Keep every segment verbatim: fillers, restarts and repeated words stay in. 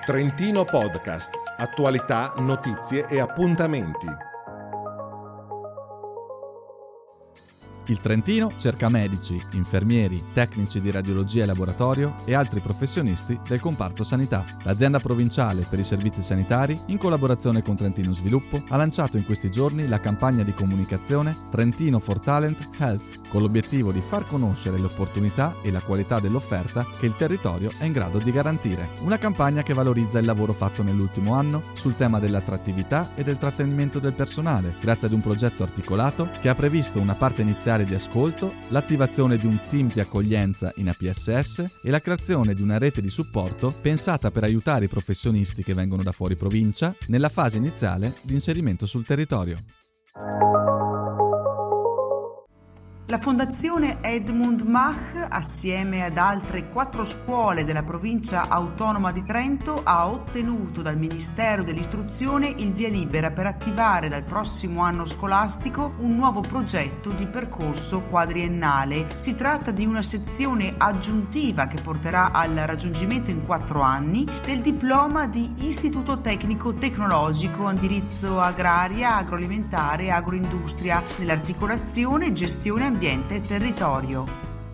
Trentino Podcast, attualità, notizie e appuntamenti. Il Trentino cerca medici, infermieri, tecnici di radiologia e laboratorio e altri professionisti del comparto sanità. L'azienda provinciale per i servizi sanitari, in collaborazione con Trentino Sviluppo, ha lanciato in questi giorni la campagna di comunicazione Trentino for Talent Health, con l'obiettivo di far conoscere le opportunità e la qualità dell'offerta che il territorio è in grado di garantire. Una campagna che valorizza il lavoro fatto nell'ultimo anno sul tema dell'attrattività e del trattenimento del personale, grazie ad un progetto articolato che ha previsto una parte iniziale di ascolto, l'attivazione di un team di accoglienza in A P S S e la creazione di una rete di supporto pensata per aiutare i professionisti che vengono da fuori provincia nella fase iniziale di inserimento sul territorio. La Fondazione Edmund Mach, assieme ad altre quattro scuole della provincia autonoma di Trento, ha ottenuto dal Ministero dell'Istruzione il via libera per attivare dal prossimo anno scolastico un nuovo progetto di percorso quadriennale. Si tratta di una sezione aggiuntiva che porterà al raggiungimento in quattro anni del diploma di Istituto Tecnico Tecnologico, indirizzo agraria, agroalimentare e agroindustria, nell'articolazione gestione ambiente e territorio.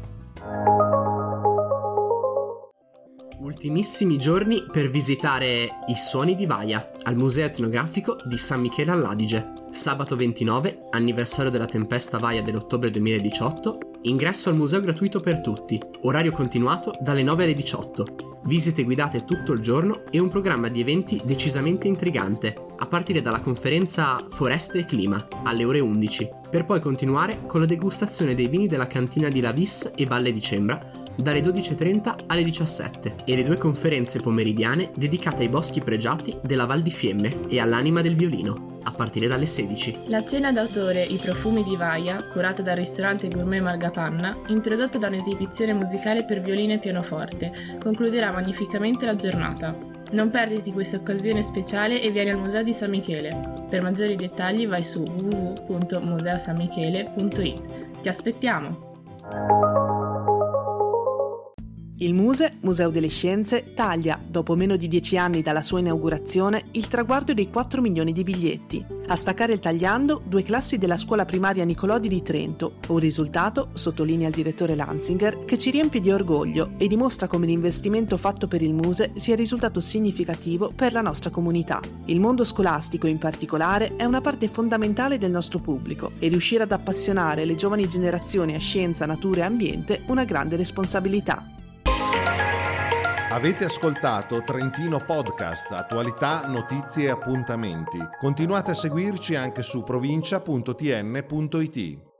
Ultimissimi giorni per visitare i suoni di Vaia al Museo Etnografico di San Michele all'Adige. Sabato ventinove, anniversario della tempesta Vaia dell'ottobre duemiladiciotto, ingresso al museo gratuito per tutti, orario continuato dalle nove alle diciotto. Visite guidate tutto il giorno e un programma di eventi decisamente intrigante, a partire dalla conferenza Foreste e Clima alle ore undici, per poi continuare con la degustazione dei vini della cantina di La Vis e Valle di Cembra dalle dodici e trenta alle diciassette e le due conferenze pomeridiane dedicate ai boschi pregiati della Val di Fiemme e all'anima del violino, a partire dalle sedici. La cena d'autore I profumi di Vaia, curata dal ristorante gourmet Margapanna, introdotta da un'esibizione musicale per violino e pianoforte, concluderà magnificamente la giornata. Non perditi questa occasione speciale e vieni al Museo di San Michele. Per maggiori dettagli vai su w w w punto museo san michele punto i t. Ti aspettiamo! Il Muse, Museo delle Scienze, taglia, dopo meno di dieci anni dalla sua inaugurazione, il traguardo dei quattro milioni di biglietti. A staccare il tagliando, due classi della scuola primaria Nicolodi di Trento. Un risultato, sottolinea il direttore Lanzinger, che ci riempie di orgoglio e dimostra come l'investimento fatto per il Muse sia risultato significativo per la nostra comunità. Il mondo scolastico, in particolare, è una parte fondamentale del nostro pubblico e riuscire ad appassionare le giovani generazioni a scienza, natura e ambiente una grande responsabilità. Avete ascoltato Trentino Podcast, attualità, notizie e appuntamenti. Continuate a seguirci anche su provincia punto t n punto i t.